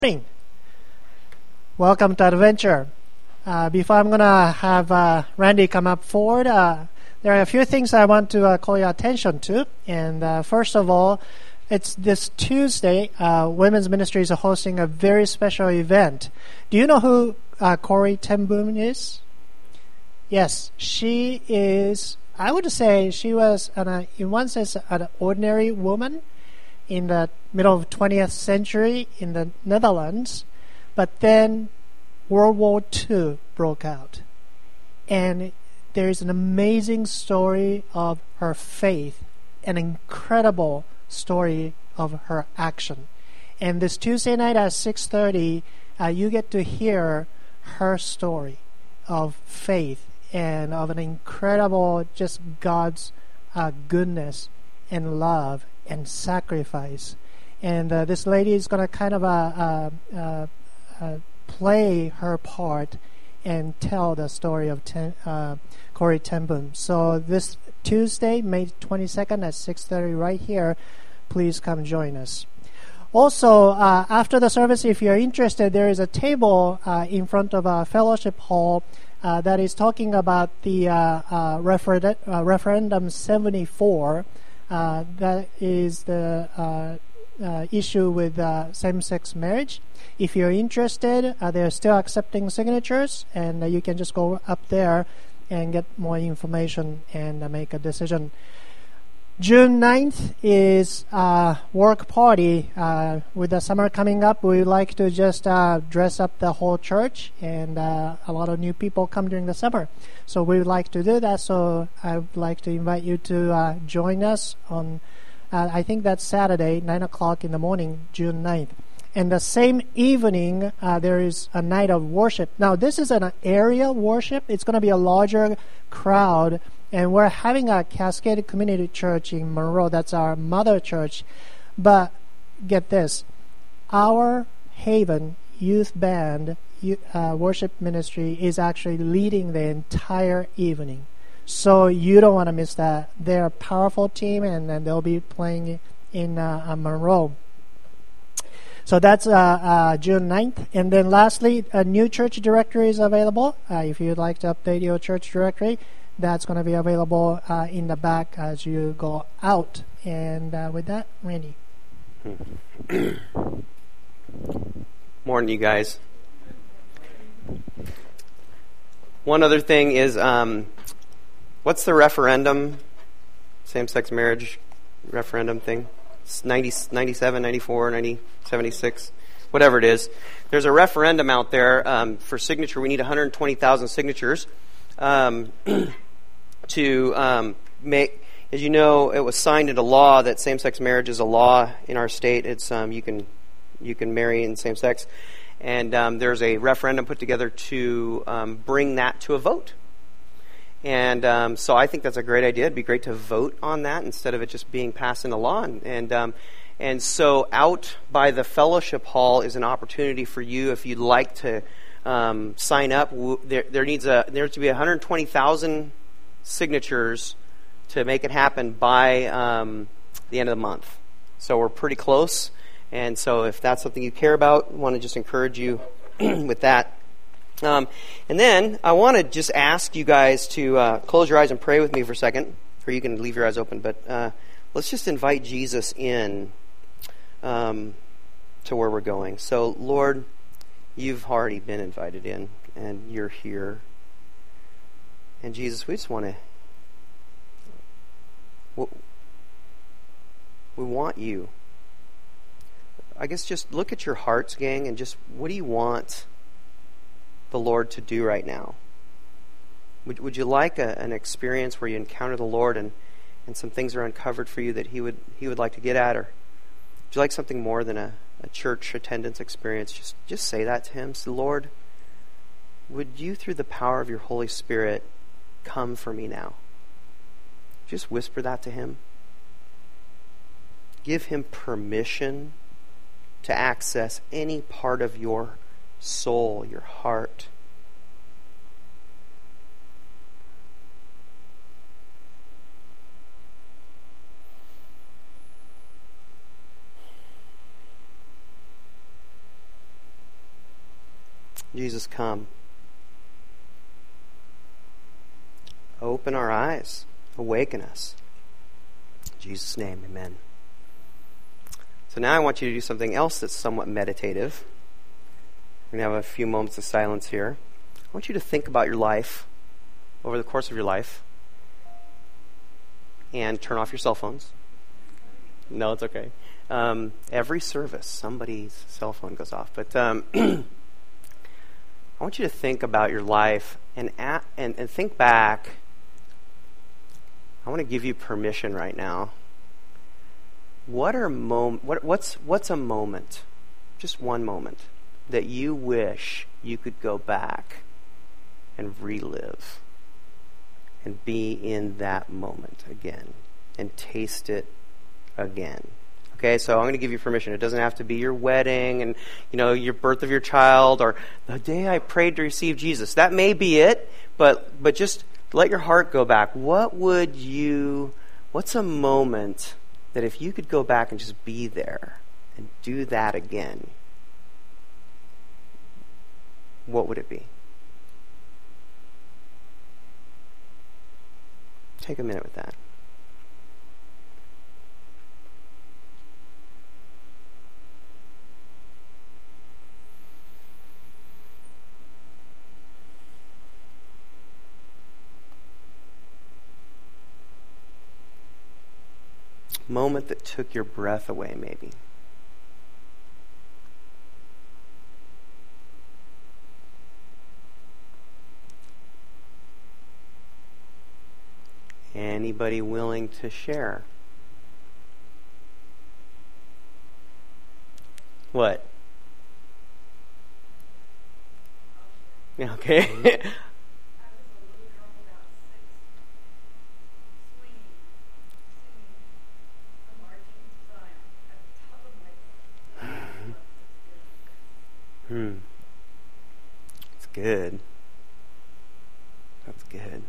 Morning. Welcome to Adventure. Before I'm going to have Randy come up forward, there are a few things I want to call your attention to. And first of all, it's this Tuesday, Women's Ministry is hosting a very special event. Do you know who Corrie ten Boom is? Yes, she is, I would say she was, in one sense, an ordinary woman in the middle of 20th century in the Netherlands, but then World War II broke out. And there is an amazing story of her faith, an incredible story of her action. And this Tuesday night at 6:30, you get to hear her story of faith and of an incredible just God's goodness and love and sacrifice. And this lady is going to kind of play her part and tell the story of Corrie ten Boom. So this Tuesday, May 22nd at 6:30 right here, please come join us. Also, after the service, if you're interested, there is a table in front of a fellowship hall that is talking about the Referendum 74. That is the issue with same-sex marriage. If you're interested, they're still accepting signatures, and you can just go up there and get more information and make a decision. June 9th is work party. With the summer coming up, we like to just dress up the whole church, and a lot of new people come during the summer. So we would like to do that, so I would like to invite you to join us on, I think that's Saturday, 9 o'clock in the morning, June 9th. And the same evening, there is a night of worship. Now, this is an area worship. It's going to be a larger crowd. And we're having a Cascade Community Church in Monroe. That's our mother church. But get this. Our Haven Youth Band worship ministry is actually leading the entire evening. So you don't want to miss that. They're a powerful team, and they'll be playing in Monroe. So that's June 9th. And then lastly, a new church directory is available. If you'd like to update your church directory, that's going to be available in the back as you go out. And with that, Randy. Morning, you guys. One other thing is, what's the referendum, same-sex marriage referendum thing? It's 97, 94, 76, whatever it is. There's a referendum out there for signature. We need 120,000 signatures. To make, as you know, it was signed into law that same-sex marriage is a law in our state. It's you can marry in same sex, and there's a referendum put together to bring that to a vote. And so I think that's a great idea. It'd be great to vote on that instead of it just being passed into law. And so out by the fellowship hall is an opportunity for you if you'd like to sign up. There needs to be 120,000 signatures to make it happen by the end of the month. So we're pretty close, and so if that's something you care about, I want to just encourage you with that. And then I want to just ask you guys to close your eyes and pray with me for a second, or you can leave your eyes open, but let's just invite Jesus in to where we're going. So Lord, you've already been invited in, and you're here. And Jesus, we just want to, we want you. I guess just look at your hearts, gang, and just what do you want the Lord to do right now? Would you like an experience where you encounter the Lord and some things are uncovered for you that He would like to get at, or would you like something more than a church attendance experience? Just say that to Him. Say, Lord, would you, through the power of your Holy Spirit, come for me now? Just whisper that to Him. Give Him permission to access any part of your soul, your heart. Jesus, come. Open our eyes. Awaken us. In Jesus' name, amen. So now I want you to do something else that's somewhat meditative. We're going to have a few moments of silence here. I want you to think about your life over the course of your life and turn off your cell phones. No, it's okay. Every service, somebody's cell phone goes off. But I want you to think about your life and think back. I want to give you permission right now. What's a moment, just one moment, that you wish you could go back and relive and be in that moment again and taste it again? Okay, so I'm going to give you permission. It doesn't have to be your wedding and, your birth of your child or the day I prayed to receive Jesus. That may be it, but just let your heart go back. What's a moment that if you could go back and just be there and do that again, what would it be? Take a minute with that. Moment that took your breath away, maybe. Anybody willing to share? What? Okay. That's good. That's good.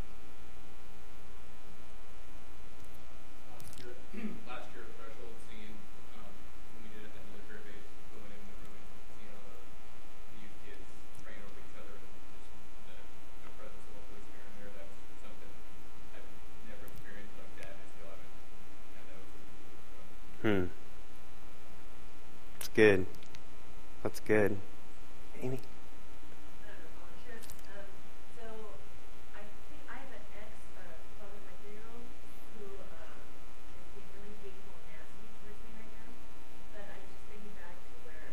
Last year, Threshold singing, when we did it at the military base, going in the room and seeing all the youth kids praying over each other, and just the presence of the Holy Spirit there. That's something I've never experienced like that. I still haven't had that. That's good. That's good. Amy? So I think I have an ex, probably my 3-year-old, who is being really hateful and nasty towards me right now. But I just think back to where.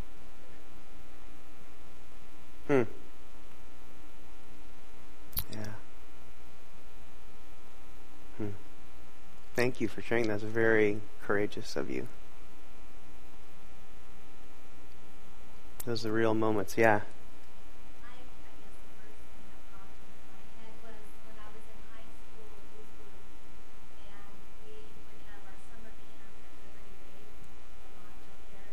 Yeah. Thank you for sharing. That's very courageous of you. Those are the real moments, yeah. I guess the first thing that popped into my head was when I was in high school youth group, and we would have our summer camp at Liberty Lake, the lodge up there,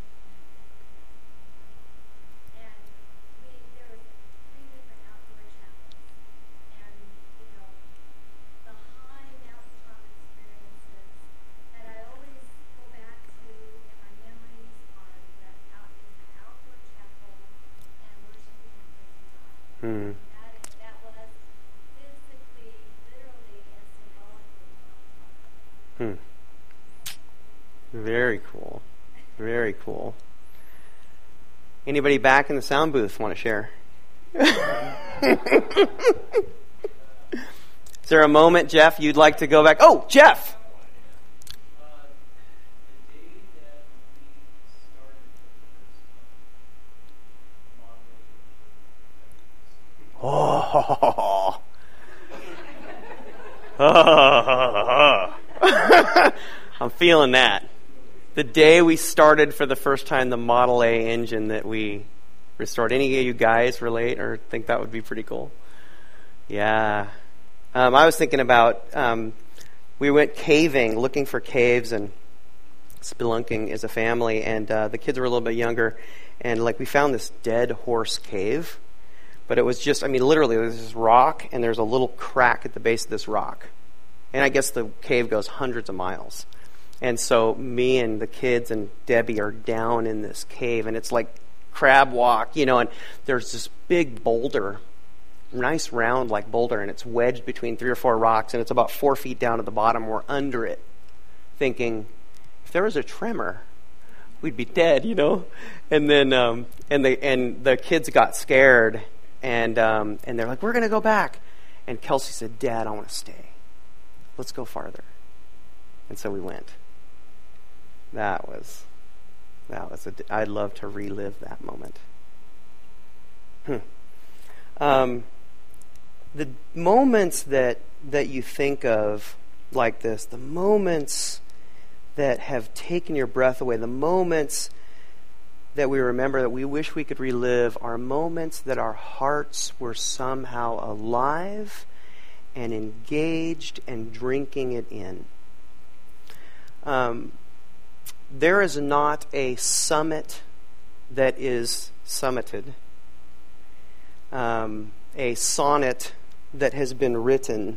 and there was 3 different outdoor chapels, and the high mountaintop experiences that I always go back to in my memories are that outdoor chapel and worshiping and praising God. That was physically, literally, and symbolically Very cool. Very cool. Anybody back in the sound booth want to share? Is there a moment, Jeff, you'd like to go back? Oh, Jeff! Oh. I'm feeling that. The day we started for the first time the Model A engine that we restored. Any of you guys relate or think that would be pretty cool? Yeah. I was thinking about, we went caving, looking for caves and spelunking as a family, and the kids were a little bit younger, and we found this dead horse cave. But it was just, literally, there's this rock, and there's a little crack at the base of this rock. And I guess the cave goes hundreds of miles. And so me and the kids and Debbie are down in this cave, and it's crab walk, and there's this big boulder, nice round like boulder, and it's wedged between 3 or 4 rocks, and it's about 4 feet down at the bottom. We're under it, thinking, if there was a tremor, we'd be dead, And then and the kids got scared, and they're like, we're going to go back. And Kelsey said, Dad, I want to stay. Let's go farther. And so we went. I'd love to relive that moment. The moments that you think of like this, the moments that have taken your breath away, the moments that we remember that we wish we could relive, are moments that our hearts were somehow alive and engaged and drinking it in. There is not a summit that is summited, a sonnet that has been written,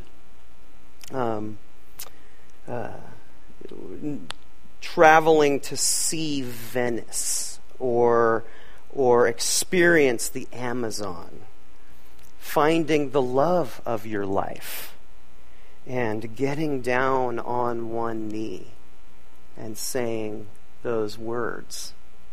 traveling to see Venice or experience the Amazon, finding the love of your life, and getting down on one knee and saying those words.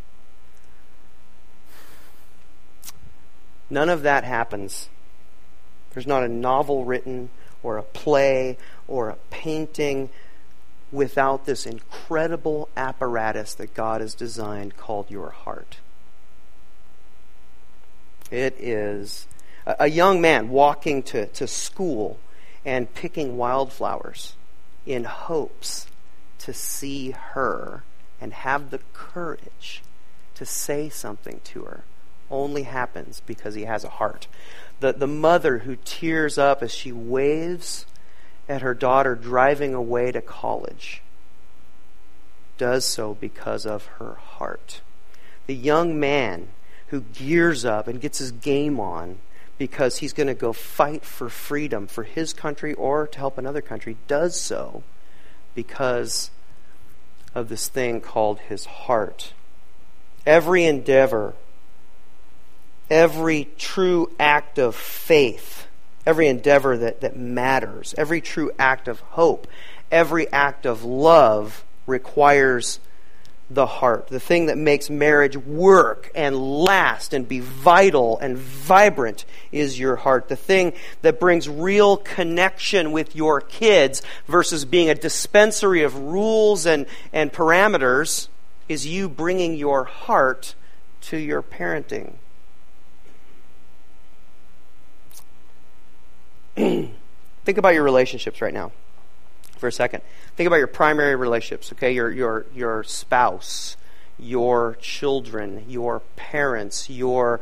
None of that happens. There's not a novel written or a play or a painting without this incredible apparatus that God has designed called your heart. It is a young man walking to school and picking wildflowers in hopes to see her and have the courage to say something to her only happens because he has a heart. The mother who tears up as she waves at her daughter driving away to college does so because of her heart. The young man who gears up and gets his game on because he's going to go fight for freedom for his country or to help another country does so because of this thing called his heart. Every endeavor, every true act of faith, every endeavor that matters, every true act of hope, every act of love requires the heart. The thing that makes marriage work and last and be vital and vibrant is your heart. The thing that brings real connection with your kids versus being a dispensary of rules and parameters is you bringing your heart to your parenting. Think about your relationships right now for a second. Think about your primary relationships, okay? Your spouse, your children, your parents, your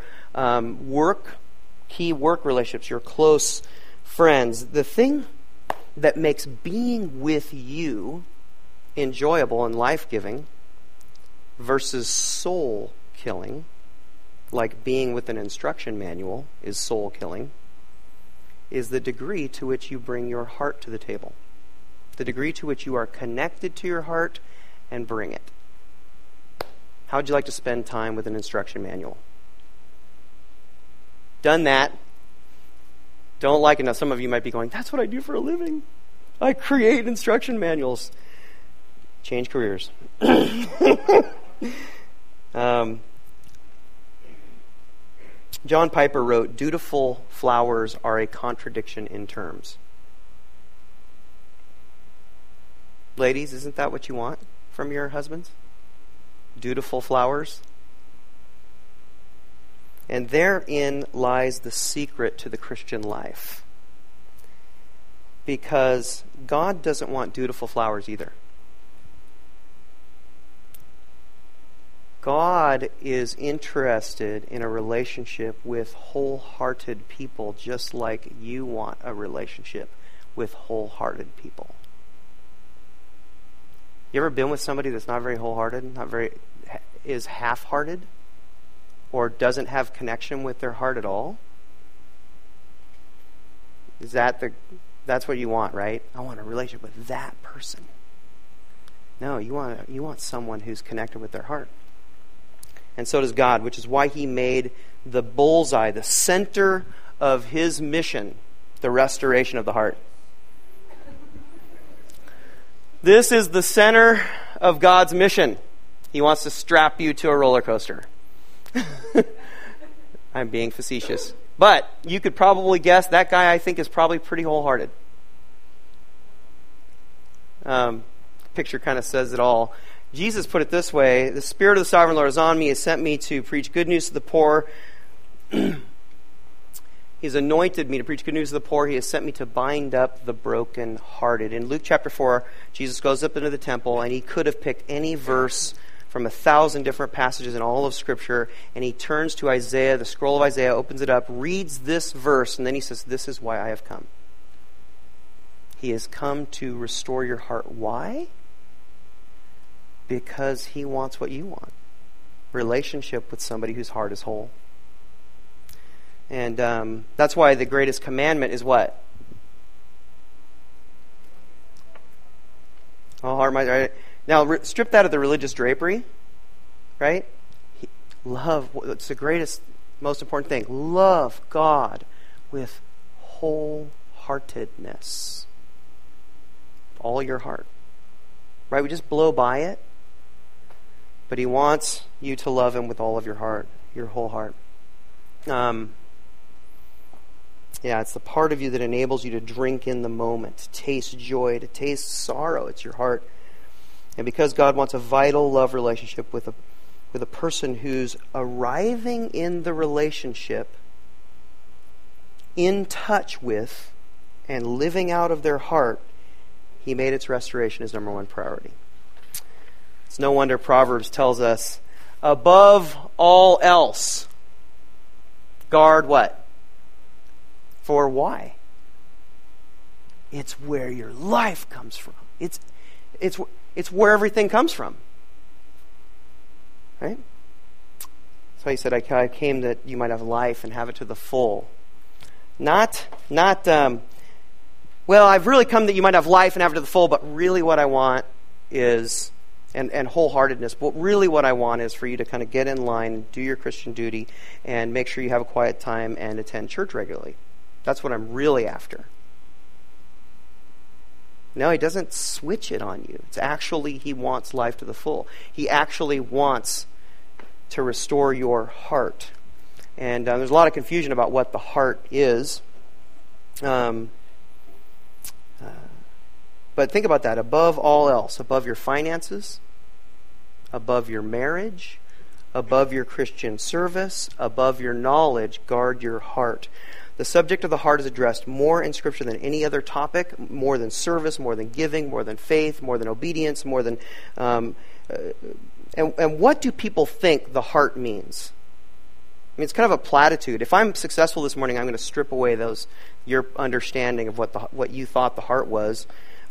key work relationships, your close friends. The thing that makes being with you enjoyable and life-giving versus soul-killing, like being with an instruction manual is soul-killing, is the degree to which you bring your heart to the table. The degree to which you are connected to your heart and bring it. How would you like to spend time with an instruction manual? Done that. Don't like it. Now some of you might be going, that's what I do for a living. I create instruction manuals. Change careers. John Piper wrote, dutiful flowers are a contradiction in terms. Ladies, isn't that what you want from your husbands? Dutiful flowers? And therein lies the secret to the Christian life. Because God doesn't want dutiful flowers either. God is interested in a relationship with wholehearted people, just like you want a relationship with wholehearted people. You ever been with somebody that's not very wholehearted, is half-hearted, or doesn't have connection with their heart at all? That's what you want, right? I want a relationship with that person. No, you want someone who's connected with their heart. and so does God, which is why he made the bullseye, the center of his mission, the restoration of the heart. This is the center of God's mission. He wants to strap you to a roller coaster. I'm being facetious. But you could probably guess that guy, I think, is probably pretty wholehearted. Picture kind of says it all. Jesus put it this way: the Spirit of the Sovereign Lord is on me. He has sent me to preach good news to the poor. He's anointed me to preach good news to the poor. He has sent me to bind up the brokenhearted. In Luke chapter 4, Jesus goes up into the temple, and he could have picked any verse from 1,000 different passages in all of Scripture, and he turns to Isaiah, the scroll of Isaiah, opens it up, reads this verse, and then he says, "This is why I have come." He has come to restore your heart. Why? Because he wants what you want. Relationship with somebody whose heart is whole. And that's why the greatest commandment is what? Oh, heart, mind, right? Now, strip that of the religious drapery, right? Love, it's the greatest, most important thing. Love God with wholeheartedness. All your heart. Right? We just blow by it. But he wants you to love him with all of your heart, your whole heart. Yeah, it's the part of you that enables you to drink in the moment, to taste joy, to taste sorrow. It's your heart. And because God wants a vital love relationship with a person who's arriving in the relationship, in touch with, and living out of their heart, he made its restoration his number one priority. It's no wonder Proverbs tells us, above all else, guard what? For why? It's where your life comes from. It's where everything comes from. Right? So he said, I came that you might have life and have it to the full. Not well, I've really come that you might have life and have it to the full, but really what I want is, and wholeheartedness, but really what I want is for you to kind of get in line, do your Christian duty, and make sure you have a quiet time and attend church regularly. That's what I'm really after. No, he doesn't switch it on you. It's actually, he wants life to the full. He actually wants to restore your heart. And there's a lot of confusion about what the heart is. But think about that. Above all else, above your finances, above your marriage, above your Christian service, above your knowledge, guard your heart. The subject of the heart is addressed more in Scripture than any other topic, more than service, more than giving, more than faith, more than obedience, more than... and what do people think the heart means? I mean, it's kind of a platitude. If I'm successful this morning, I'm going to strip away your understanding of what you thought the heart was.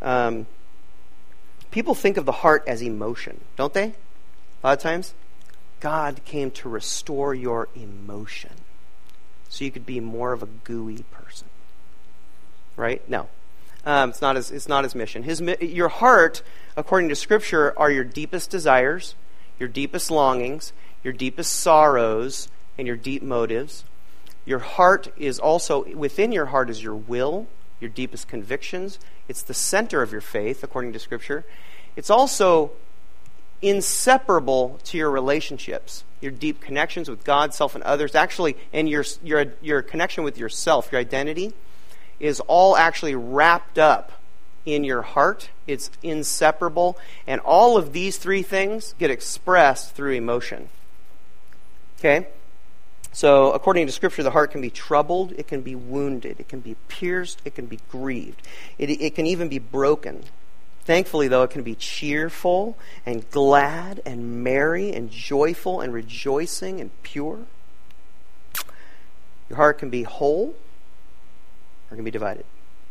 People think of the heart as emotion, don't they? A lot of times. God came to restore your emotion so you could be more of a gooey person. Right? No. It's not his mission. Your heart, according to Scripture, are your deepest desires, your deepest longings, your deepest sorrows, and your deep motives. Your heart is also, within your heart is your will, your deepest convictions. It's the center of your faith, according to Scripture. It's also inseparable to your relationships, your deep connections with God, self, and others. Actually, and your connection with yourself, your identity, is all actually wrapped up in your heart. It's inseparable. And all of these three things get expressed through emotion. Okay? So, according to Scripture, the heart can be troubled, it can be wounded, it can be pierced, it can be grieved. It can even be broken. Thankfully, though, it can be cheerful and glad and merry and joyful and rejoicing and pure. Your heart can be whole or it can be divided.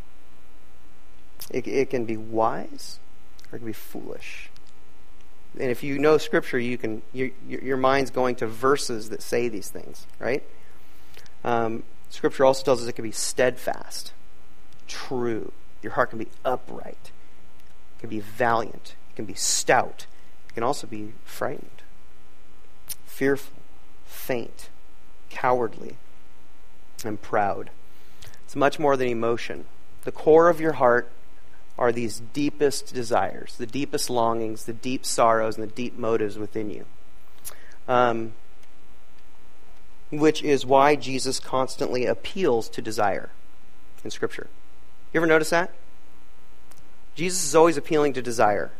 It can be wise or it can be foolish. And if you know Scripture, your mind's going to verses that say these things, right? Scripture also tells us it can be steadfast, true. Your heart can be upright. It can be valiant. It can be stout. It can also be frightened, fearful, faint, cowardly, and proud. It's much more than emotion. The core of your heart are these deepest desires, the deepest longings, the deep sorrows, and the deep motives within you. Which is why Jesus constantly appeals to desire in Scripture. You ever notice that? Jesus is always appealing to desire.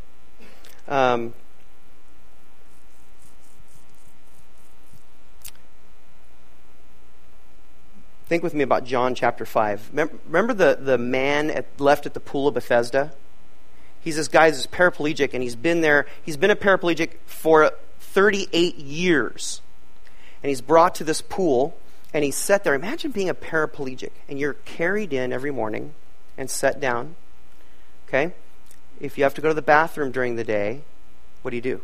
Think with me about John chapter 5. Remember the man left at the pool of Bethesda? He's this guy who's paraplegic, and he's been a paraplegic for 38 years. And he's brought to this pool, and he's set there. Imagine being a paraplegic, and you're carried in every morning and set down. Okay? If you have to go to the bathroom during the day, what do?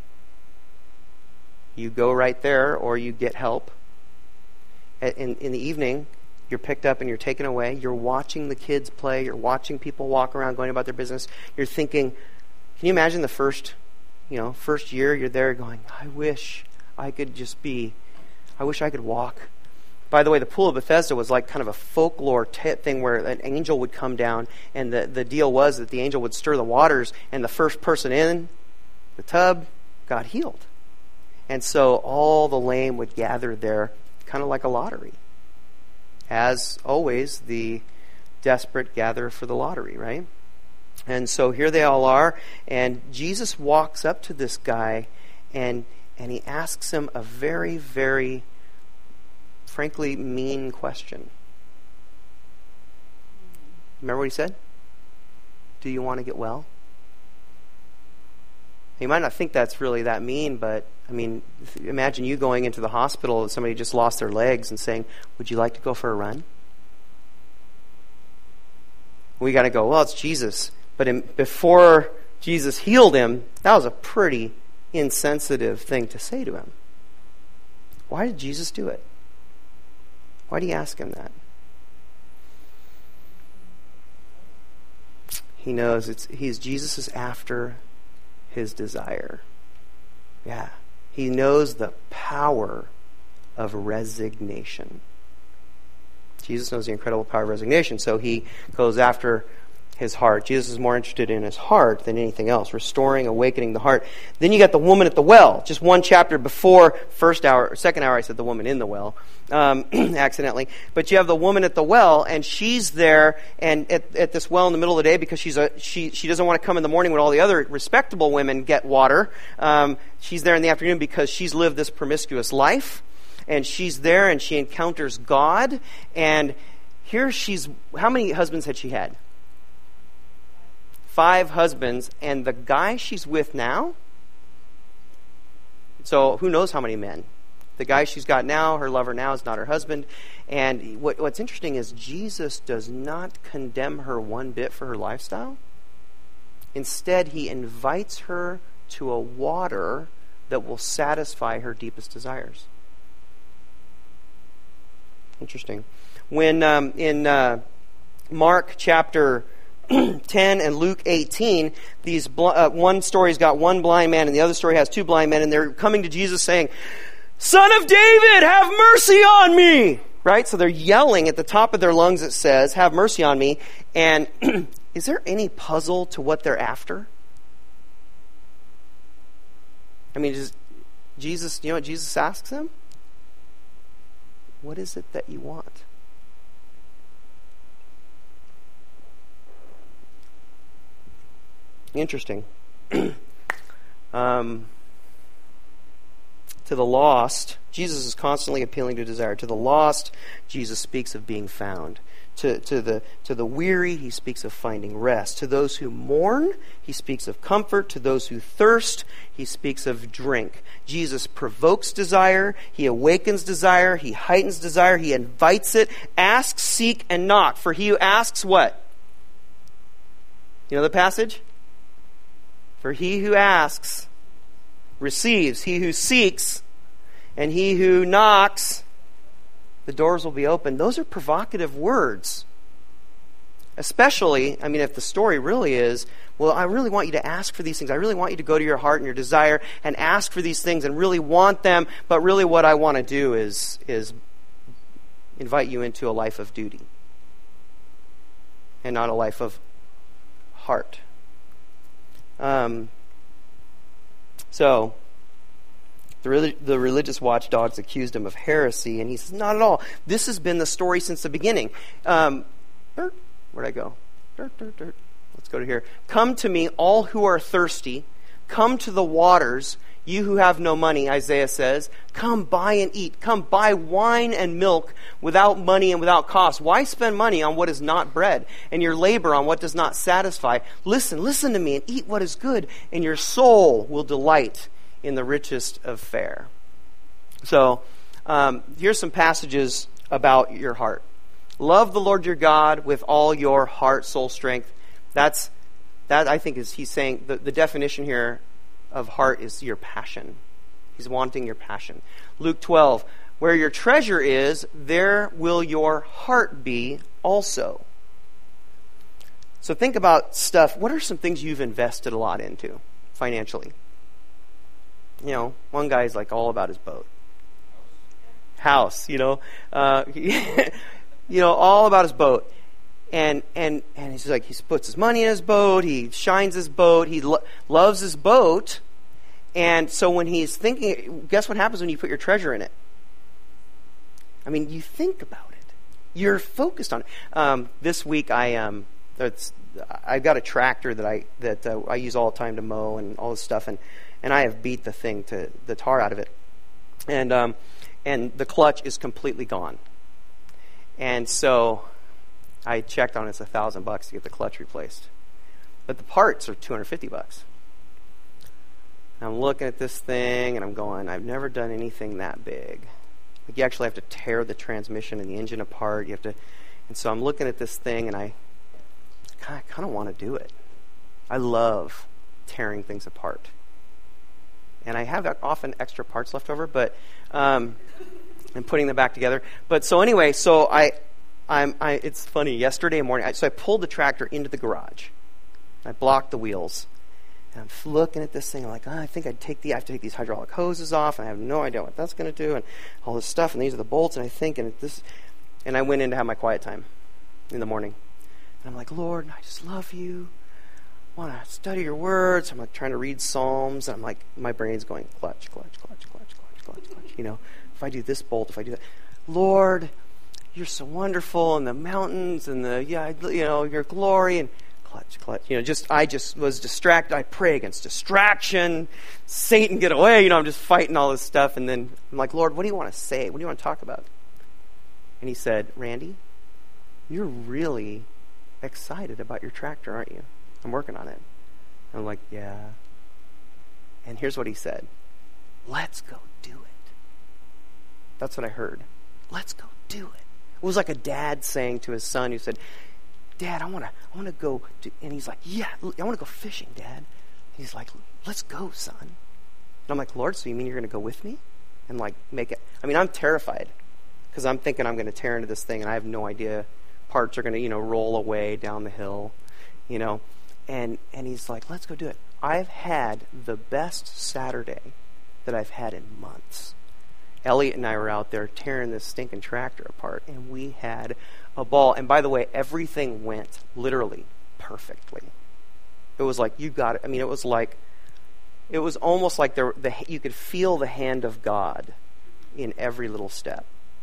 You go right there, or you get help. In the evening, you're picked up and you're taken away. You're watching the kids play. You're watching people walk around going about their business. You're thinking, can you imagine the first year you're there going, I wish I could walk. By the way, the pool of Bethesda was like kind of a folklore thing where an angel would come down, and the deal was that the angel would stir the waters, and the first person in the tub got healed. And so all the lame would gather there, kind of like a lottery. As always, the desperate gather for the lottery, right? And so here they all are, and Jesus walks up to this guy, and he asks him a very, very, frankly, mean question. Remember what he said? Do you want to get well? You might not think that's really that mean, but I mean, imagine you going into the hospital and somebody just lost their legs and saying, would you like to go for a run? We got to go, well, it's Jesus. But before Jesus healed him, that was a pretty insensitive thing to say to him. Why did Jesus do it? Why did he ask him that? He knows Jesus is after his desire. Yeah. He knows the power of resignation. Jesus knows the incredible power of resignation, so he goes after his heart. Jesus is more interested in his heart than anything else, restoring, awakening the heart. Then you got the woman at the well, just one chapter before second hour I said the woman in the well, accidentally. But you have the woman at the well, and she's there and at this well in the middle of the day because she doesn't want to come in the morning when all the other respectable women get water. She's there in the afternoon because she's lived this promiscuous life, and she's there and she encounters God. And here how many husbands had she had? 5 husbands, and the guy she's with now, so who knows how many men. The guy she's got now, her lover now, is not her husband. And what's interesting is Jesus does not condemn her one bit for her lifestyle. Instead, he invites her to a water that will satisfy her deepest desires. Interesting. When in Mark chapter 10 and Luke 18, one story's got one blind man and the other story has 2 blind men, and they're coming to Jesus saying, Son of David, have mercy on me! Right? So they're yelling at the top of their lungs, it says, have mercy on me. And is there any puzzle to what they're after? I mean, Jesus, you know what Jesus asks them? What is it that you want? Interesting. To the lost, Jesus is constantly appealing to desire. To the lost, Jesus speaks of being found. To the weary, he speaks of finding rest. To those who mourn, he speaks of comfort. To those who thirst, he speaks of drink. Jesus provokes desire. He awakens desire. He heightens desire. He invites it. Ask, seek, and knock. For he who asks what? You know the passage? For he who asks receives. He who seeks and he who knocks, the doors will be open. Those are provocative words. Especially, I mean, if the story really is, well, I really want you to ask for these things. I really want you to go to your heart and your desire and ask for these things and really want them. But really what I want to do is invite you into a life of duty and not a life of heart. So, the religious watchdogs accused him of heresy, and he says, not at all. This has been the story since the beginning. Where'd I go? Let's go to here. Come to me, all who are thirsty. Come to the waters, you who have no money, Isaiah says. Come buy and eat. Come buy wine and milk without money and without cost. Why spend money on what is not bread, and your labor on what does not satisfy? Listen to me and eat what is good, and your soul will delight in the richest of fare. So, here's some passages about your heart. Love the Lord your God with all your heart, soul, strength. That I think is, he's saying, the definition here of heart is your passion. He's wanting your passion. Luke 12, where your treasure is, there will your heart be also. So think about stuff. What are some things you've invested a lot into financially? You know, one guy's like all about his boat. House, you know. All about his boat. And he's like, he puts his money in his boat, he shines his boat, he loves his boat. And so when he's thinking, guess what happens when you put your treasure in it? I mean, you think about it. You're focused on it. This week I've got a tractor that I use all the time to mow and all this stuff, and I have beat the tar out of it. And the clutch is completely gone. And so I checked on it. It's $1,000 to get the clutch replaced, but the parts are $250. And I'm looking at this thing and I'm going, I've never done anything that big. Like, you actually have to tear the transmission and the engine apart. And so I'm looking at this thing and I kind of want to do it. I love tearing things apart, and I have often extra parts left over, but and putting them back together. But so anyway, so it's funny. Yesterday morning, I pulled the tractor into the garage. I blocked the wheels. And I'm looking at this thing. I'm like, I think I have to take these hydraulic hoses off, and I have no idea what that's going to do, and all this stuff. And these are the bolts. And I think, and I went in to have my quiet time in the morning. And I'm like, Lord, I just love you. I want to study your words. I'm like trying to read Psalms, and I'm like, my brain's going clutch. You know, if I do this bolt, if I do that, Lord, you're so wonderful, and the mountains, and your glory, and clutch. You know, I just was distracted. I pray against distraction. Satan, get away. You know, I'm just fighting all this stuff, and then I'm like, Lord, what do you want to say? What do you want to talk about? And he said, Randy, you're really excited about your tractor, aren't you? I'm working on it. I'm like, yeah. And here's what he said. Let's go do it. That's what I heard. Let's go do it. It was like a dad saying to his son who said, Dad, I want to go do, and he's like, yeah, I want to go fishing, Dad. He's like, let's go, son. And I'm like, Lord, so you mean you're going to go with me? And like make it, I mean, I'm terrified because I'm thinking I'm going to tear into this thing and I have no idea. Parts are going to, roll away down the hill, and he's like, let's go do it. I've had the best Saturday that I've had in months. Elliot and I were out there tearing this stinking tractor apart, and we had a ball. And by the way, everything went literally perfectly. It was like, you got it. I mean, it was almost like you could feel the hand of God in every little step.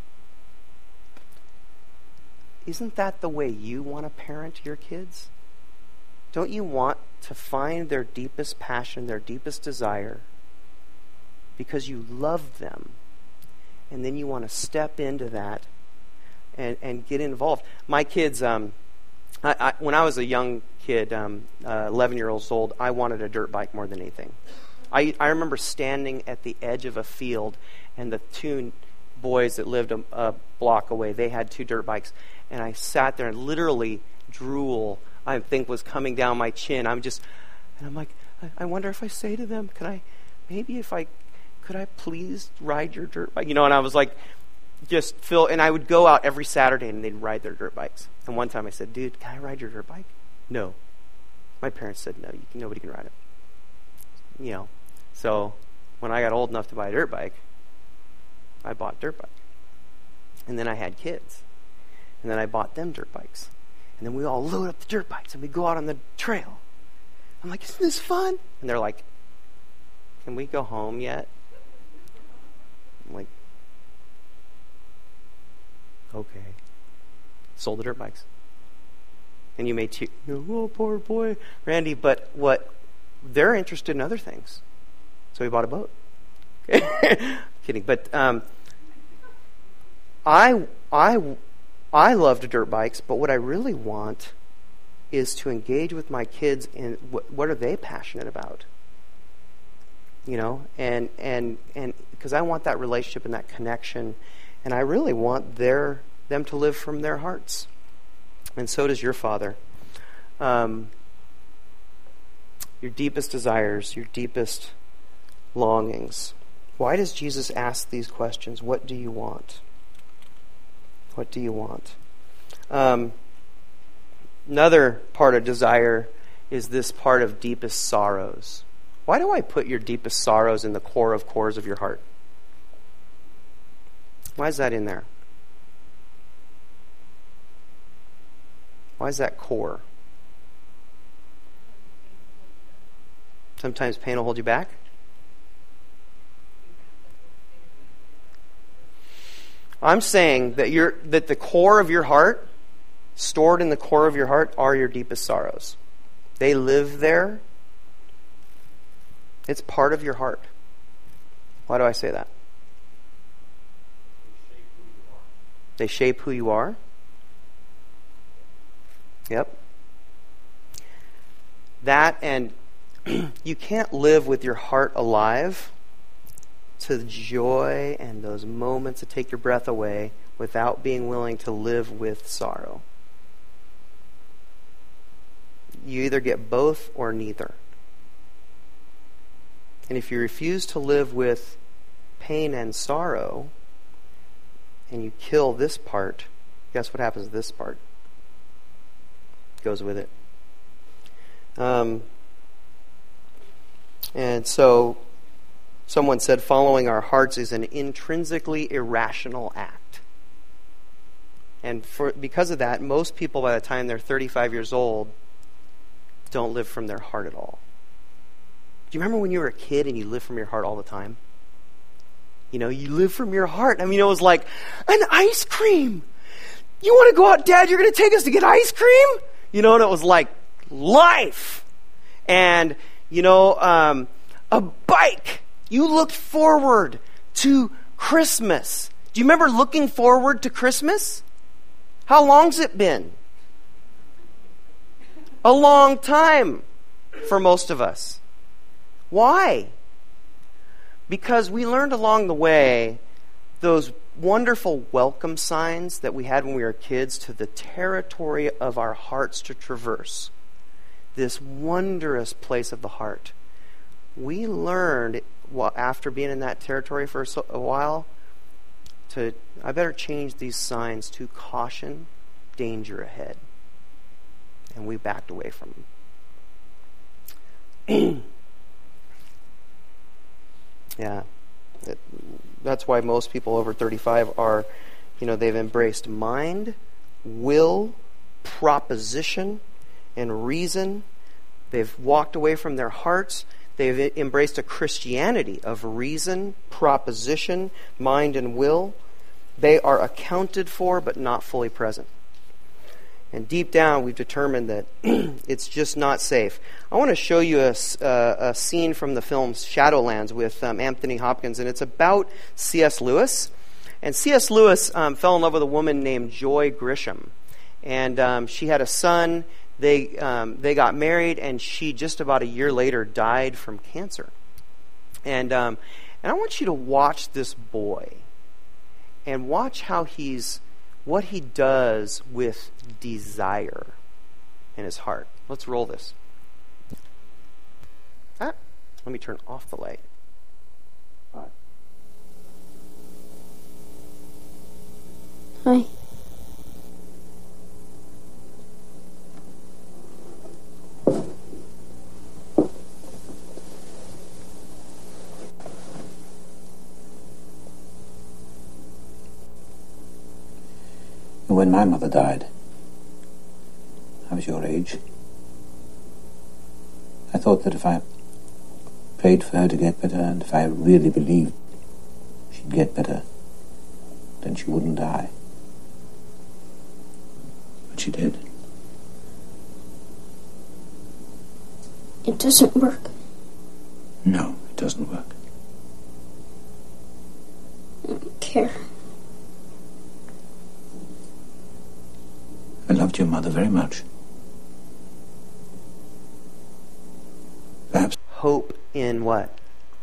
Isn't that the way you want to parent your kids? Don't you want to find their deepest passion, their deepest desire, because you love them? And then you want to step into that and get involved. My kids, when I was a young kid, 11 years old, I wanted a dirt bike more than anything. I remember standing at the edge of a field, and the two boys that lived a block away, they had 2 dirt bikes, and I sat there and literally drool, I think, was coming down my chin. I'm like, I wonder if I say to them, could I please ride your dirt bike? And I was like, just fill, and I would go out every Saturday and they'd ride their dirt bikes. And one time I said, dude, can I ride your dirt bike? No. My parents said, no, nobody can ride it. So when I got old enough to buy a dirt bike, I bought a dirt bike. And then I had kids. And then I bought them dirt bikes. And then we all load up the dirt bikes and we go out on the trail. I'm like, isn't this fun? And they're like, can we go home yet? I'm like, okay. Sold the dirt bikes. And you may oh, poor boy, Randy. But they're interested in other things. So we bought a boat. Kidding. But I love dirt bikes, but what I really want is to engage with my kids in what are they passionate about. And because I want that relationship and that connection, and I really want them to live from their hearts. And so does your Father. Your deepest desires, your deepest longings. Why does Jesus ask these questions? What do you want? What do you want? Another part of desire is this part of deepest sorrows. Why do I put your deepest sorrows in the core of cores of your heart? Why is that in there? Why is that core? Sometimes pain will hold you back. I'm saying that the core of your heart, stored in the core of your heart, are your deepest sorrows. They live there. It's part of your heart. Why do I say that? They shape who you are. Yep. That, and you can't live with your heart alive to the joy and those moments that take your breath away without being willing to live with sorrow. You either get both or neither. And if you refuse to live with pain and sorrow, and you kill this part, guess what happens to this part? It goes with it. And so, someone said following our hearts is an intrinsically irrational act. And because of that, most people by the time they're 35 years old don't live from their heart at all. Do you remember when you were a kid and you lived from your heart all the time? You live from your heart. I mean, it was like, an ice cream. You want to go out, Dad? You're going to take us to get ice cream? And it was like life. And, a bike. You looked forward to Christmas. Do you remember looking forward to Christmas? How long's it been? A long time for most of us. Why? Because we learned along the way those wonderful welcome signs that we had when we were kids to the territory of our hearts to traverse. This wondrous place of the heart. We learned, after being in that territory for a while, I better change these signs to caution, danger ahead. And we backed away from them. Yeah. That's why most people over 35 are, they've embraced mind, will, proposition, and reason. They've walked away from their hearts. They've embraced a Christianity of reason, proposition, mind, and will. They are accounted for but not fully present. And deep down, we've determined that it's just not safe. I want to show you a scene from the film Shadowlands with Anthony Hopkins, and it's about C.S. Lewis. And C.S. Lewis fell in love with a woman named Joy Grisham. And she had a son. They got married, and she just about a year later died from cancer. And I want you to watch this boy and watch what he does with desire in his heart. Let's roll this. Let me turn off the light. Hi. When my mother died, I was your age. I thought that if I prayed for her to get better, and if I really believed she'd get better, then she wouldn't die. But she did. It doesn't work. No, it doesn't work. I don't care. I loved your mother very much. Perhaps. Hope in what?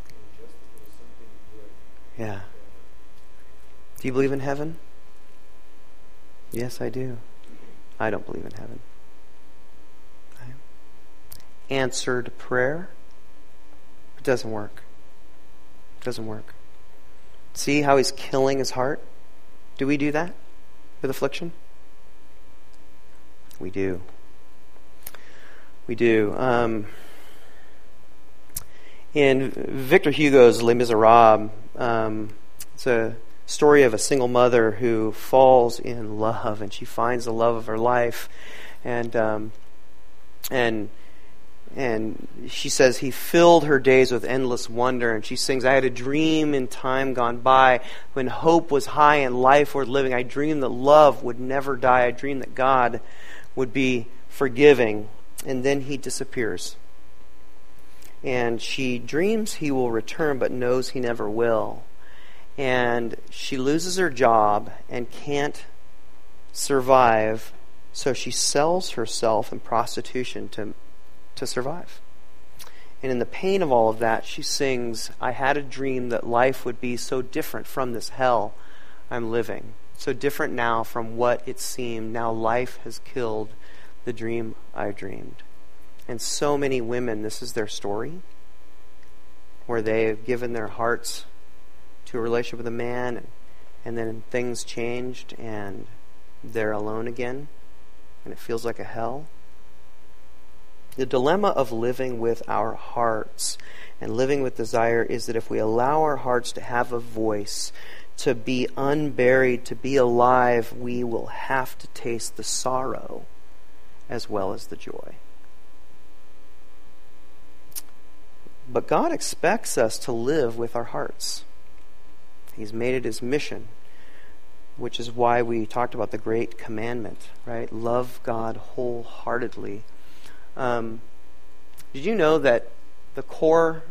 Yeah. Do you believe in heaven? Yes, I do. I don't believe in heaven. Okay. Answered prayer? It doesn't work. It doesn't work. See how he's killing his heart? Do we do that with affliction? We do. We do. In Victor Hugo's Les Miserables, it's a story of a single mother who falls in love, and she finds the love of her life, and she says he filled her days with endless wonder, and she sings, I had a dream in time gone by when hope was high and life worth living. I dreamed that love would never die. I dreamed that God would be forgiving. And then he disappears. And she dreams he will return, but knows he never will. And she loses her job and can't survive, so she sells herself in prostitution to survive. And in the pain of all of that, she sings, I had a dream that life would be so different from this hell I'm living. So different now from what it seemed. Now life has killed the dream I dreamed. And so many women, this is their story, where they have given their hearts to a relationship with a man, and then things changed, and they're alone again, and it feels like a hell. The dilemma of living with our hearts and living with desire is that if we allow our hearts to have a voice, to be unburied, to be alive, we will have to taste the sorrow as well as the joy. But God expects us to live with our hearts. He's made it his mission, which is why we talked about the great commandment, right? Love God wholeheartedly. Did you know that the core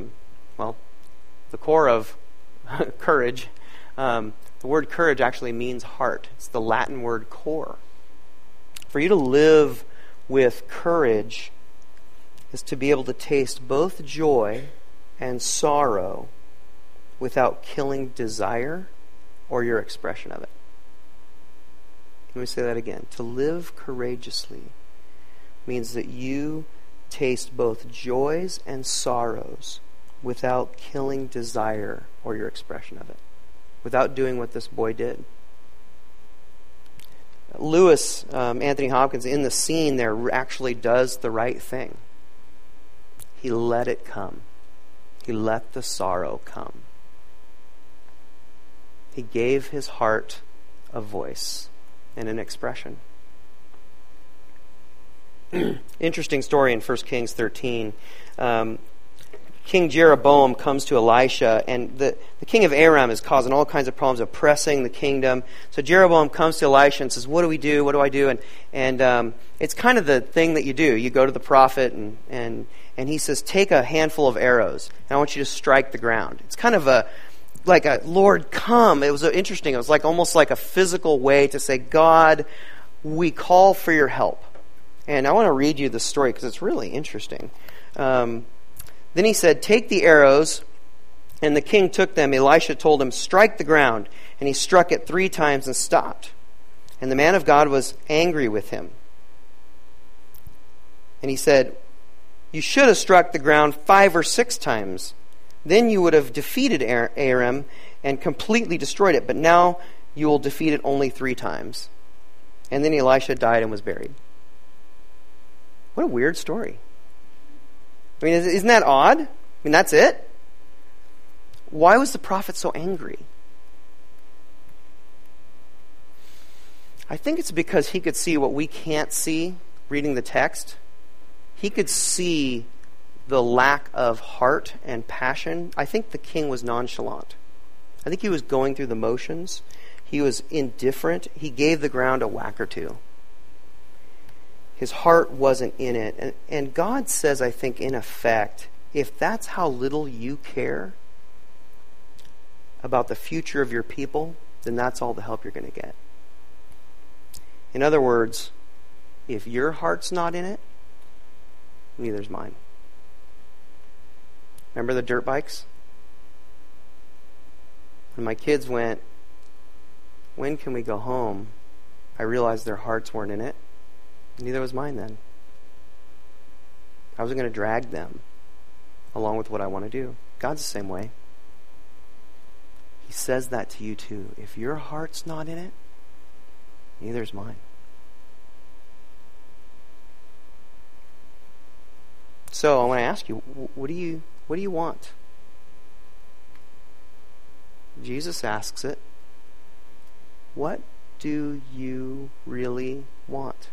of courage, the word courage actually means heart. It's the Latin word cor. For you to live with courage is to be able to taste both joy and sorrow without killing desire or your expression of it. Let me say that again. To live courageously means that you taste both joys and sorrows without killing desire or your expression of it, without doing what this boy did. Lewis, Anthony Hopkins, in the scene there actually does the right thing. He let it come. He let the sorrow come. He gave his heart a voice and an expression. Interesting story in 1 Kings 13. King Jeroboam comes to Elisha, and the king of Aram is causing all kinds of problems, oppressing the kingdom. So Jeroboam comes to Elisha and says, what do we do? What do I do? And it's kind of the thing that you do. You go to the prophet, and he says, take a handful of arrows, and I want you to strike the ground. It's kind of like a, Lord, come. It was interesting. It was like almost like a physical way to say, God, we call for your help. And I want to read you the story because it's really interesting. Then he said, take the arrows, and the king took them. Elisha told him, strike the ground. And he struck it 3 times and stopped. And the man of God was angry with him. And he said, you should have struck the ground 5 or 6 times. Then you would have defeated Aram and completely destroyed it. But now you will defeat it only 3 times. And then Elisha died and was buried. What a weird story. I mean, isn't that odd? I mean, that's it? Why was the prophet so angry? I think it's because he could see what we can't see reading the text. He could see the lack of heart and passion. I think the king was nonchalant. I think he was going through the motions. He was indifferent. He gave the ground a whack or two. His heart wasn't in it. And God says, I think, in effect, if that's how little you care about the future of your people, then that's all the help you're going to get. In other words, if your heart's not in it, neither's mine. Remember the dirt bikes? When my kids went, when can we go home? I realized their hearts weren't in it. Neither was mine then. I was going to drag them along with what I want to do. God's the same way. He says that to you too. If your heart's not in it, neither's mine. So I want to ask you, what do you want? Jesus asks it. What do you really want?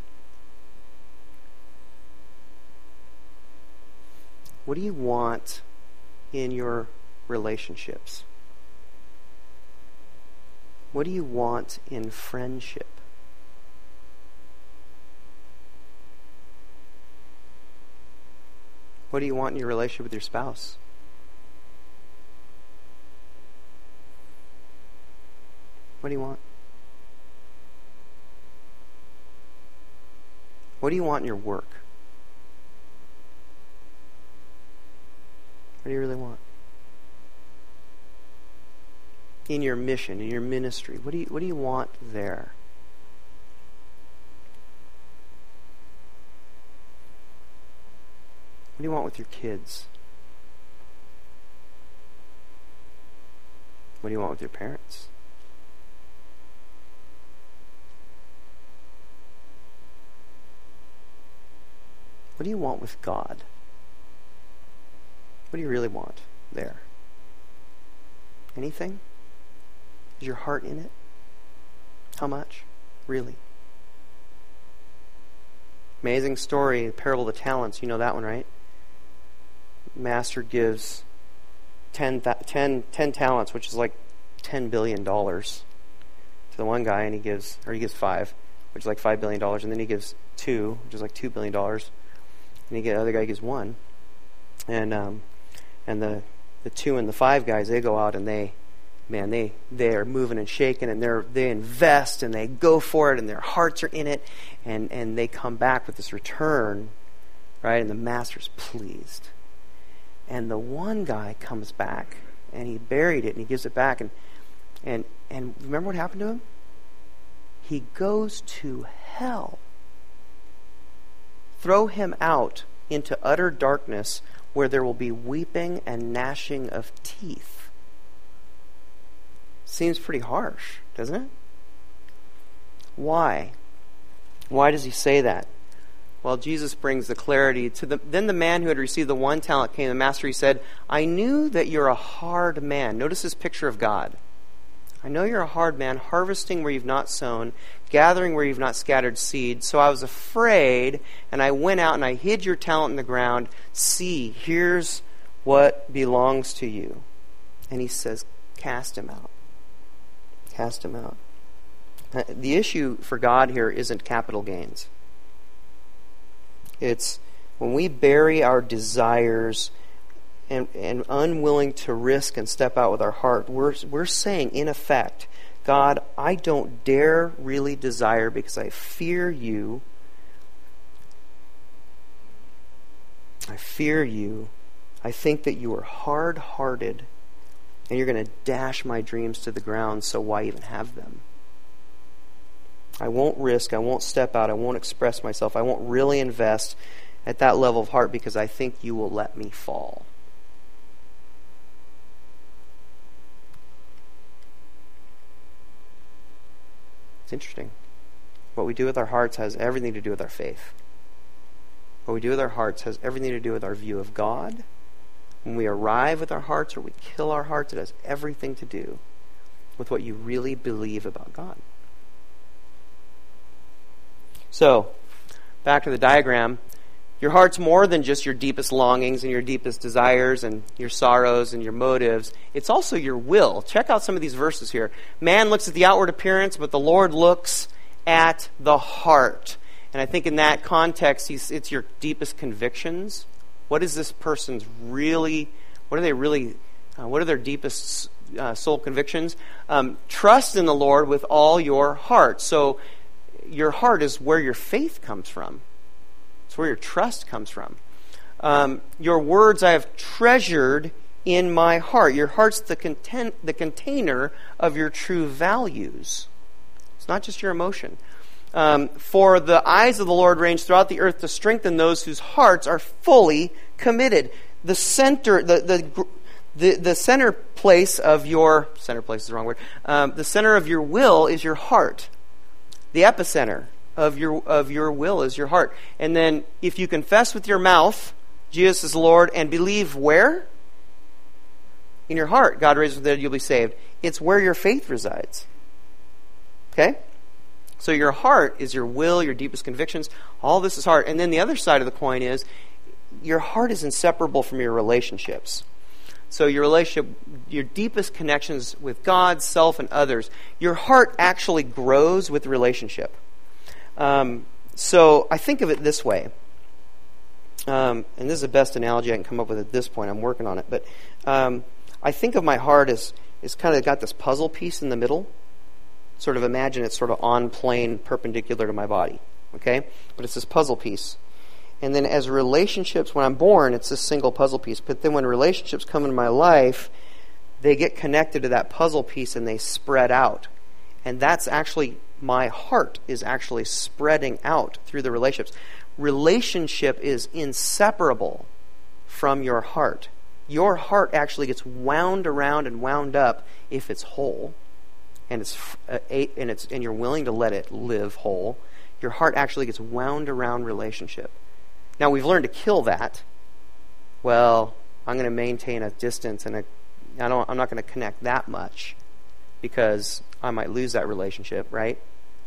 What do you want in your relationships? What do you want in friendship? What do you want in your relationship with your spouse? What do you want? What do you want in your work? What do you really want? In your mission, in your ministry, what do you want there? What do you want with your kids? What do you want with your parents? What do you want with God? What do you really want there? Anything? Is your heart in it? How much? Really? Amazing story, the parable of the talents. You know that one, right? Master gives 10 talents, which is like $10 billion to the one guy, and he gives 5, which is like $5 billion, and then he gives 2, which is like $2 billion, and the other guy gives 1. And the 2 and the 5 guys, they go out and they are moving and shaking, and they invest and they go for it, and their hearts are in it, and they come back with this return, right? And the master's pleased. And the one guy comes back and he buried it and he gives it back, and remember what happened to him? He goes to hell. Throw him out into utter darkness where there will be weeping and gnashing of teeth. Seems pretty harsh, doesn't it? Why? Why does he say that? Well, Jesus brings the clarity to then the man who had received the 1 talent came to the master. He said, I knew that you're a hard man. Notice this picture of God. I know you're a hard man, harvesting where you've not sown, gathering where you've not scattered seed. So I was afraid, and I went out and I hid your talent in the ground. See, here's what belongs to you. And he says, cast him out. Cast him out. The issue for God here isn't capital gains. It's when we bury our desires and unwilling to risk and step out with our heart, we're saying, in effect, God, I don't dare really desire because I fear you. I fear you. I think that you are hard-hearted and you're going to dash my dreams to the ground, so why even have them? I won't risk, I won't step out, I won't express myself, I won't really invest at that level of heart because I think you will let me fall. It's interesting. What we do with our hearts has everything to do with our faith. What we do with our hearts has everything to do with our view of God. When we arrive with our hearts or we kill our hearts, it has everything to do with what you really believe about God. So, back to the diagram. Your heart's more than just your deepest longings and your deepest desires and your sorrows and your motives. It's also your will. Check out some of these verses here. Man looks at the outward appearance, but the Lord looks at the heart. And I think in that context, it's your deepest convictions. What is this person's really, what are their deepest soul convictions? Trust in the Lord with all your heart. So your heart is where your faith comes from. It's where your trust comes from. Your words I have treasured in my heart. Your heart's the container of your true values. It's not just your emotion. For the eyes of the Lord range throughout the earth to strengthen those whose hearts are fully committed. The center, the center place of your center place is the wrong word. The center of your will is your heart. The epicenter of your will is your heart. And then, if you confess with your mouth Jesus is Lord and believe where? In your heart, God raised from the dead, you'll be saved. It's where your faith resides. Okay? So your heart is your will, your deepest convictions. All this is heart. And then the other side of the coin is your heart is inseparable from your relationships. So your relationship, your deepest connections with God, self, and others, your heart actually grows with relationship. So I think of it this way. And this is the best analogy I can come up with at this point. I'm working on it. But I think of my heart as kind of got this puzzle piece in the middle. Sort of imagine it's sort of on plane perpendicular to my body. Okay? But it's this puzzle piece. And then as relationships, when I'm born, it's this single puzzle piece. But then when relationships come into my life, they get connected to that puzzle piece and they spread out. And that's actually, my heart is actually spreading out through the relationships. Relationship is inseparable from your heart. Your heart actually gets wound around and wound up if it's whole. And you're willing to let it live whole. Your heart actually gets wound around relationship. Now, we've learned to kill that. Well, I'm going to maintain a distance, and I'm not going to connect that much because I might lose that relationship, right?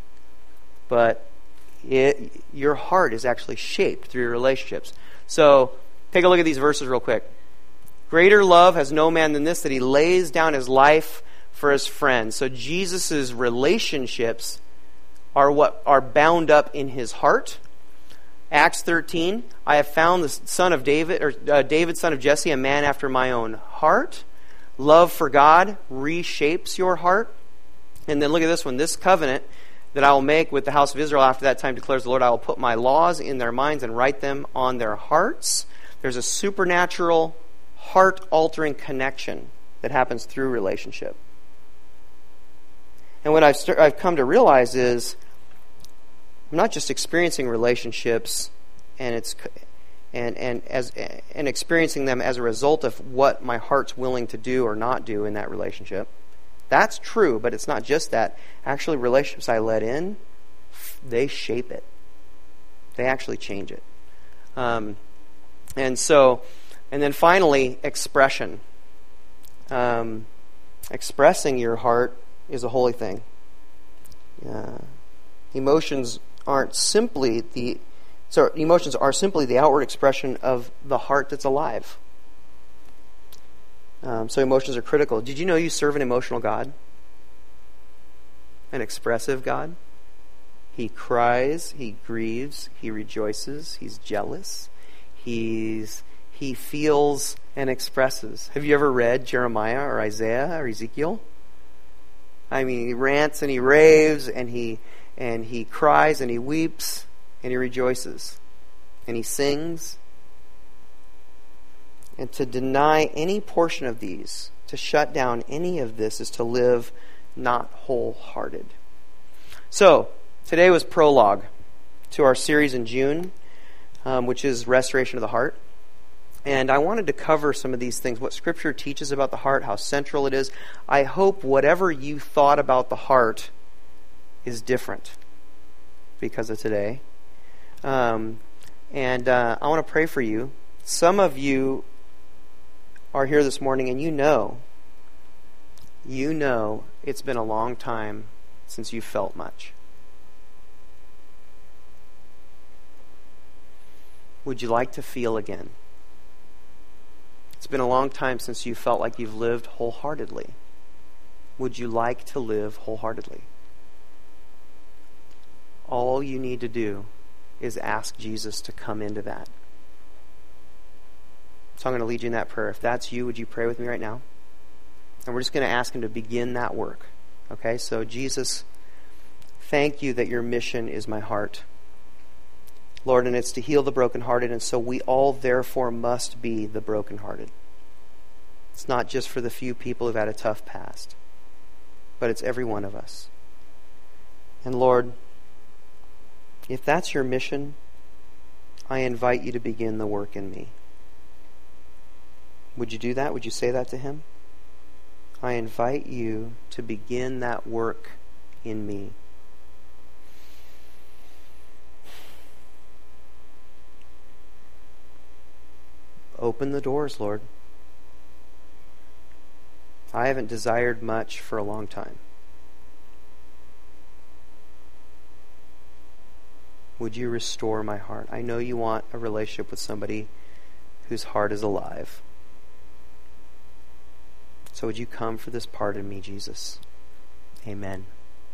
But your heart is actually shaped through your relationships. So, take a look at these verses real quick. Greater love has no man than this, that he lays down his life for his friends. So, Jesus' relationships are what are bound up in his heart. Acts 13, I have found the son of David, or David, son of Jesse, a man after my own heart. Love for God reshapes your heart. And then look at this one. This covenant that I will make with the house of Israel after that time, declares the Lord, I will put my laws in their minds and write them on their hearts. There's a supernatural, heart-altering connection that happens through relationship. And what I've come to realize is, I'm not just experiencing relationships and experiencing them as a result of what my heart's willing to do or not do in that relationship. That's true, but it's not just that. Actually, relationships I let in, they shape it. They actually change it. And then finally, expression. Expressing your heart is a holy thing. Emotions are simply the outward expression of the heart that's alive. So emotions are critical. Did you know you serve an emotional God? An expressive God? He cries, he grieves, he rejoices, he's jealous, he feels and expresses. Have you ever read Jeremiah or Isaiah or Ezekiel? I mean, he rants and he raves and he cries and he weeps and he rejoices and he sings. And to deny any portion of these, to shut down any of this, is to live not wholehearted. So, today was prologue to our series in June, which is Restoration of the Heart. And I wanted to cover some of these things, what Scripture teaches about the heart, how central it is. I hope whatever you thought about the heart is different because of today. And I want to pray for you. Some of you are here this morning and you know it's been a long time since you felt much. Would you like to feel again? It's been a long time since you felt like you've lived wholeheartedly. Would you like to live wholeheartedly? All you need to do is ask Jesus to come into that. So I'm going to lead you in that prayer. If that's you, would you pray with me right now? And we're just going to ask Him to begin that work. Okay, so Jesus, thank you that your mission is my heart. Lord, and it's to heal the brokenhearted, and so we all therefore must be the brokenhearted. It's not just for the few people who've had a tough past, but it's every one of us. And Lord, if that's your mission, I invite you to begin the work in me. Would you do that? Would you say that to Him? I invite you to begin that work in me. Open the doors, Lord. I haven't desired much for a long time. Would you restore my heart? I know you want a relationship with somebody whose heart is alive. So would you come for this part in me, Jesus? Amen.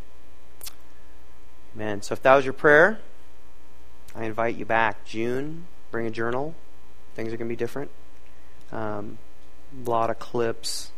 Amen. So if that was your prayer, I invite you back. June, bring a journal. Things are going to be different. A lot of clips.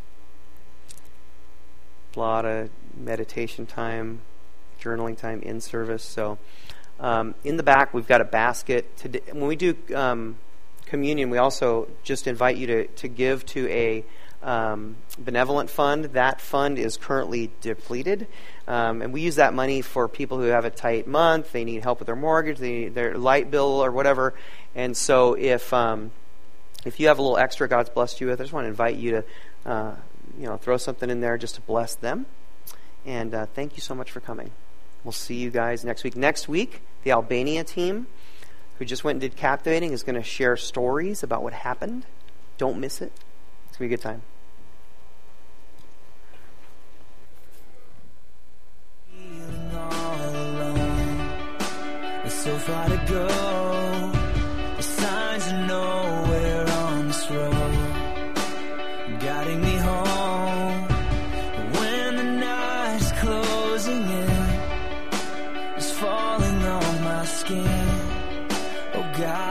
A lot of meditation time, journaling time in service. So in the back, we've got a basket. Today, when we do communion, we also just invite you to give to a benevolent fund. That fund is currently depleted. And we use that money for people who have a tight month. They need help with their mortgage, they need their light bill or whatever. And so if you have a little extra God's blessed you with, I just want to invite you to throw something in there just to bless them. And thank you so much for coming. We'll see you guys next week. Next week, the Albania team, who just went and did Captivating, is going to share stories about what happened. Don't miss it. It's going to be a good time. Feeling all alone. There's so far to go. The signs are nowhere on this road, guiding me home. When the night's closing in, it's falling on my skin. Oh God.